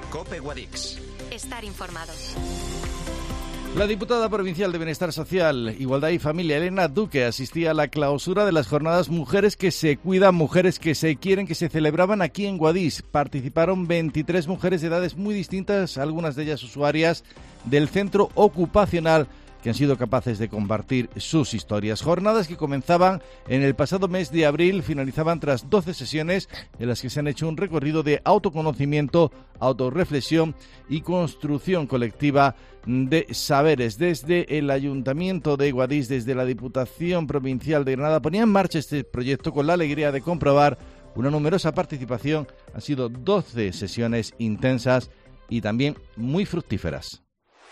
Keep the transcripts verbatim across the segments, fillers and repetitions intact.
COPE Guadix. Estar informados. La diputada provincial de Bienestar Social, Igualdad y Familia, Elena Duque, asistía a la clausura de las jornadas Mujeres que se cuidan, mujeres que se quieren, que se celebraban aquí en Guadix. Participaron veintitrés mujeres de edades muy distintas, algunas de ellas usuarias del centro ocupacional, que han sido capaces de compartir sus historias. Jornadas que comenzaban en el pasado mes de abril, finalizaban tras doce sesiones en las que se han hecho un recorrido de autoconocimiento, autorreflexión y construcción colectiva de saberes. Desde el Ayuntamiento de Guadix, desde la Diputación Provincial de Granada, ponía en marcha este proyecto con la alegría de comprobar una numerosa participación. Han sido doce sesiones intensas y también muy fructíferas.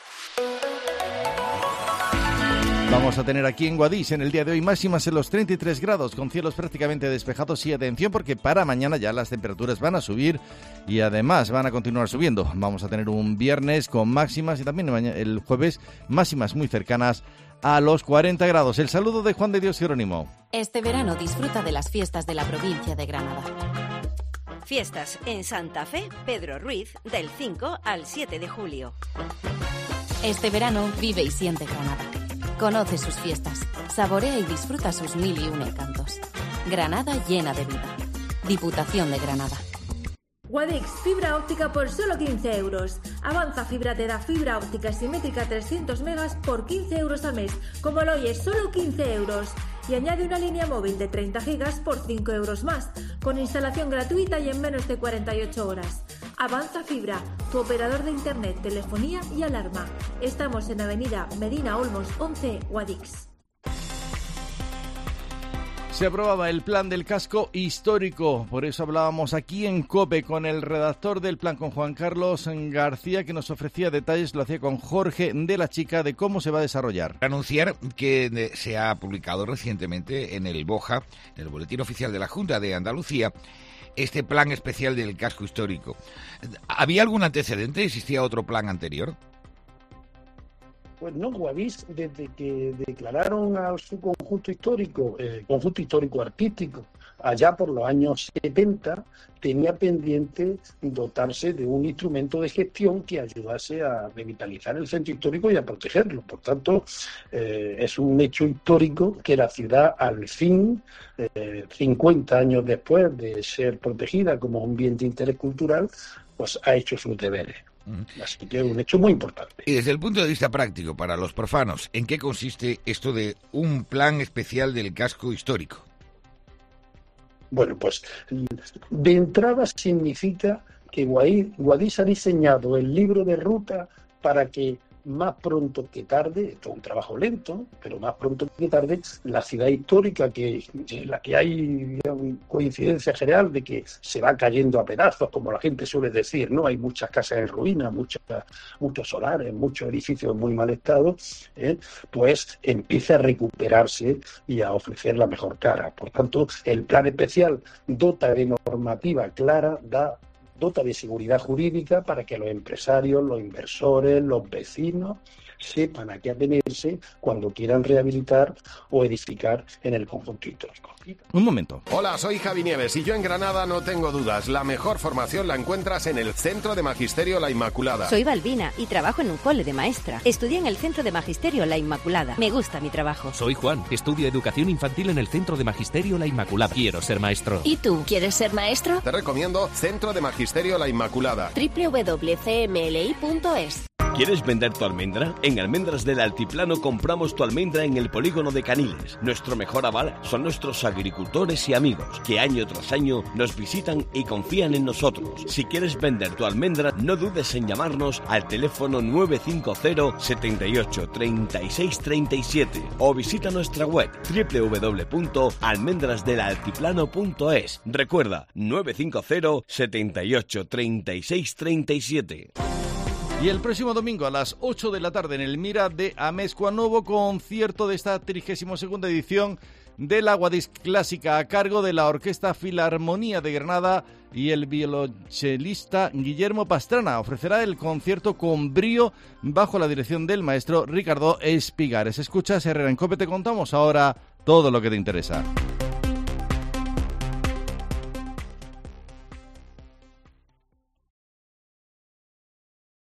Vamos a tener aquí en Guadix en el día de hoy máximas en los treinta y tres grados, con cielos prácticamente despejados y atención porque para mañana ya las temperaturas van a subir y además van a continuar subiendo. Vamos a tener un viernes con máximas y también el jueves máximas muy cercanas a los cuarenta grados. El saludo de Juan de Dios Jerónimo. Este verano disfruta de las fiestas de la provincia de Granada. Fiestas en Santa Fe, Pedro Ruiz, del cinco al siete de julio. Este verano vive y siente Granada. Conoce sus fiestas, saborea y disfruta sus mil y un encantos. Granada llena de vida. Diputación de Granada. Guadix, fibra óptica por solo quince euros. Avanza Fibra te da fibra óptica simétrica trescientos megas por quince euros al mes. Como lo oyes, solo quince euros. Y añade una línea móvil de treinta gigas por cinco euros más, con instalación gratuita y en menos de cuarenta y ocho horas. Avanza Fibra, tu operador de internet, telefonía y alarma. Estamos en Avenida Medina Olmos once, Guadix. Se aprobaba el plan del casco histórico, por eso hablábamos aquí en COPE con el redactor del plan, con Juan Carlos García, que nos ofrecía detalles, lo hacía con Jorge de la Chica, de cómo se va a desarrollar. Anunciar que se ha publicado recientemente en el BOJA, en el Boletín Oficial de la Junta de Andalucía, este plan especial del casco histórico. ¿Había algún antecedente? ¿Existía otro plan anterior? Pues no, Guadix, desde que declararon a su conjunto histórico, eh, conjunto histórico artístico, allá por los años setenta, tenía pendiente dotarse de un instrumento de gestión que ayudase a revitalizar el centro histórico y a protegerlo. Por tanto, eh, es un hecho histórico que la ciudad, al fin, eh, cincuenta años después de ser protegida como un bien de interés cultural, pues ha hecho sus deberes. Así que es un hecho muy importante. Y desde el punto de vista práctico, para los profanos, ¿en qué consiste esto de un plan especial del casco histórico? Bueno, pues de entrada significa que Guadix ha diseñado el libro de ruta para que más pronto que tarde, esto es un trabajo lento, pero más pronto que tarde, la ciudad histórica, que en la que hay digamos, coincidencia general de que se va cayendo a pedazos, como la gente suele decir, ¿no? Hay muchas casas en ruinas, muchas, muchos solares, muchos edificios en muy mal estado, ¿eh? Pues empieza a recuperarse y a ofrecer la mejor cara. Por tanto, el plan especial dota de normativa clara, da dota de seguridad jurídica para que los empresarios, los inversores, los vecinos sepan a qué atenerse cuando quieran rehabilitar o edificar en el conjunto histórico. Un momento. Hola, soy Javi Nieves y yo en Granada no tengo dudas. La mejor formación la encuentras en el Centro de Magisterio La Inmaculada. Soy Balbina y trabajo en un cole de maestra. Estudié en el Centro de Magisterio La Inmaculada. Me gusta mi trabajo. Soy Juan. Estudio Educación Infantil en el Centro de Magisterio La Inmaculada. Quiero ser maestro. ¿Y tú? ¿Quieres ser maestro? Te recomiendo Centro de Magisterio La Inmaculada. doble u doble u doble u punto c m l i punto es. ¿Quieres vender tu almendra? En Almendras del Altiplano compramos tu almendra en el polígono de Caniles. Nuestro mejor aval son nuestros agricultores y amigos, que año tras año nos visitan y confían en nosotros. Si quieres vender tu almendra, no dudes en llamarnos al teléfono nueve cinco cero, siete ocho, tres seis tres siete o visita nuestra web doble u doble u doble u punto almendras del altiplano punto es. Recuerda, nueve cinco cero, siete ocho, tres seis tres siete. Y el próximo domingo a las ocho de la tarde en el Mira de Amezcua, nuevo concierto de esta trigésima segunda edición de la Guadix Clásica a cargo de la Orquesta Filarmonía de Granada y el violonchelista Guillermo Pastrana. Ofrecerá el concierto con brío bajo la dirección del maestro Ricardo Espigares. Escuchas Herrera en COPE, te contamos ahora todo lo que te interesa.